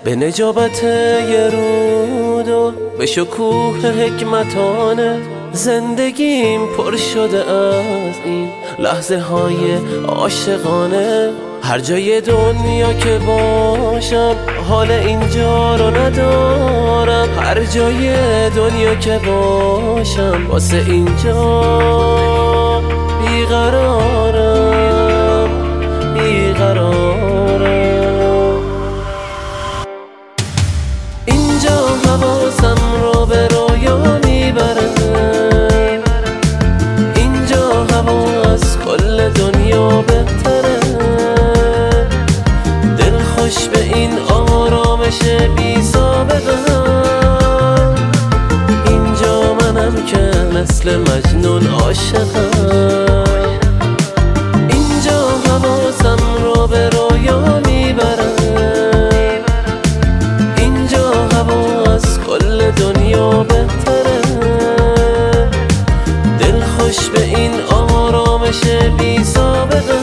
به نجابت یه رود و به شکوه حکمتانه زندگیم پر شده از این لحظه های عاشقانه. هر جای دنیا که باشم حال اینجا رو ندارم، هر جای دنیا که باشم واسه اینجا بیقرارم بیقرارم. اینجا حواسم رو به رویا میبره، اینجا هوا از کل دنیا بهتره، دل خوش به این آرامش بی سابقه. اینجا منم که مثل مجنون عاشقم، اینجا حواسم رو به رویا میبره، اینجا هوا از کل دنیا بهتره، دل خوش به این آرامش بی سابقه.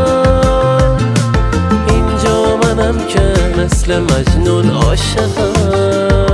اینجا منم که مثل مجنون عاشقم.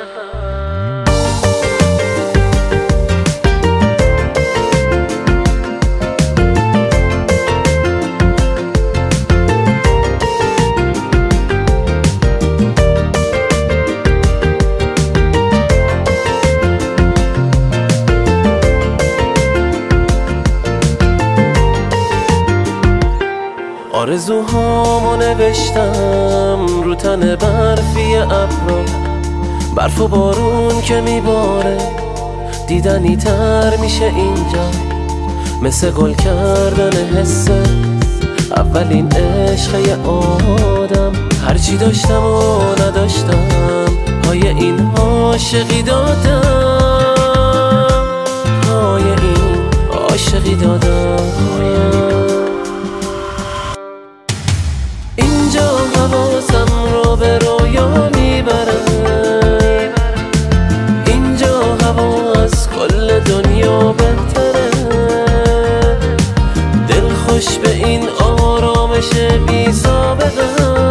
آرزوهامو نوشتم رو تن برفی ابرا، برف و بارون که میباره دیدنی تر میشه اینجا، مثل گل کردن حسه اولین عشق یه آدم. هرچی داشتم و نداشتم پای این عاشقی دادم، پای این عاشقی دادم. اینجا حواسم رو به رویا میبره، اینجا هوا از کل دنیا بهتره، دل خوش به این آرامش بی سابقه.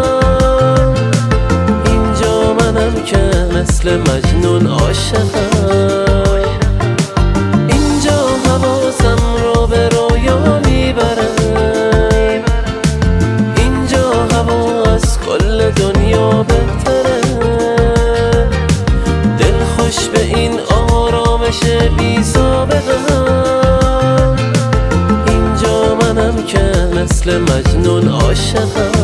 اینجا منم که مثل مجنون عاشقم، اینجا حواسم رو به رویا میبره، کل دنیا بهتره، دل خوش به این آرامش بی سابقه. اینجا منم که مثل مجنون عاشقم.